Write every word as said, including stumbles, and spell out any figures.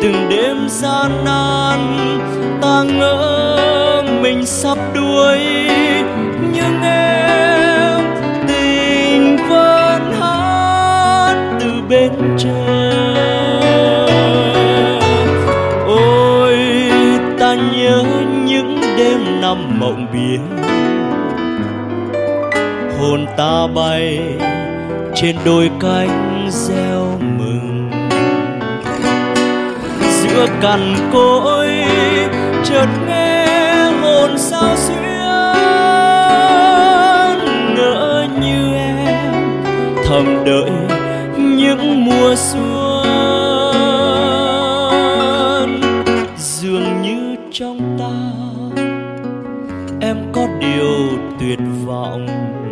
từng đêm gian nan ta ngỡ mình sắp đuối, nhưng em tình vẫn hát từ bên trời. Ôi ta nhớ những đêm nằm mộng biển, hồn ta bay trên đôi cánh gieo mừng. Giữa cằn cỗi chợt nghe hồn sao xuyến, ngỡ như em thầm đợi những mùa xuân. Dường như trong ta em có điều tuyệt vọng,